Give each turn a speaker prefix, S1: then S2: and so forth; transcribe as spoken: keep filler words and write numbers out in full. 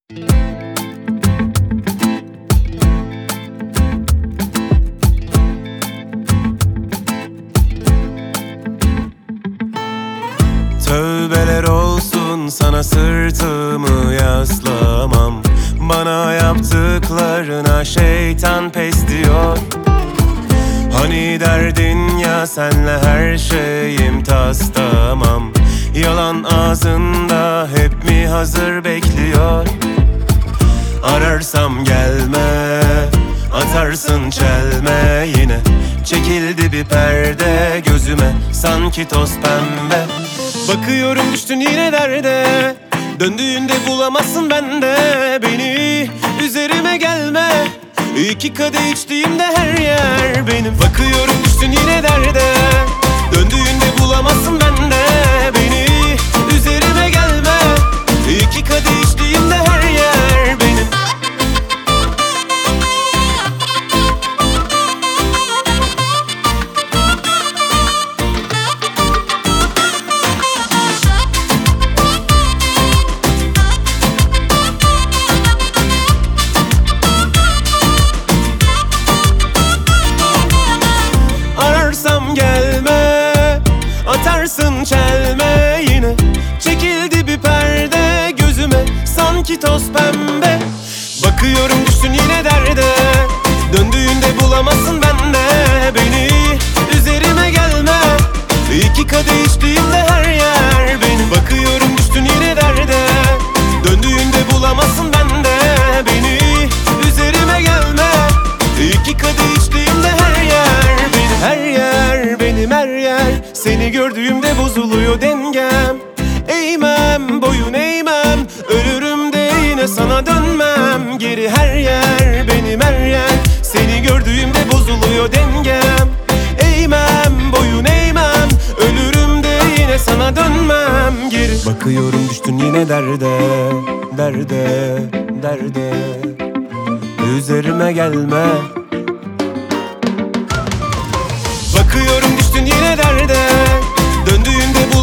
S1: Tövbeler olsun sana, sırtımı yaslamam. Bana yaptıklarına şeytan pes diyor. Hani derdin ya senle her şeyim tas tamam. Yalan ağzında hep mi hazır bekliyor? Ararsam gelme, atarsın çelme yine. Çekildi bir perde gözüme, sanki toz pembe. Bakıyorum düştün yine derde, döndüğünde bulamazsın bende beni. Üzerime gelme, iki kadeh içtiğimde her yer benim. Bakıyorum düştün yine derde, döndüğünde bulamazsın bende beni. Üzerime gelme, iki kadeh içtiğimde her yer benim. Atarsın çelme yine. Çekildi bir perde gözüme, sanki toz pembe. Bakıyorum düştün yine derde, döndüğünde bulamazsın bende beni. Üzerime gelme, iki kadeh içtiğimde her yer benim. Bakıyorum düştün yine derde, döndüğünde bulamazsın bende beni. Üzerime gelme, iki kadeh içtiğimde her yer benim. Her yer benim, her yer. Seni gördüğümde bozuluyor dengem. Eğmem, boyun eğmem, ölürüm de yine sana dönmem geri. Her yer benim, her yer. Seni gördüğümde bozuluyor dengem. Eğmem, boyun eğmem, ölürüm de yine sana dönmem geri. Bakıyorum düştün yine derde, derde, derde. Üzerime gelme. Bakıyorum düştün yine derde, döndüğünde bu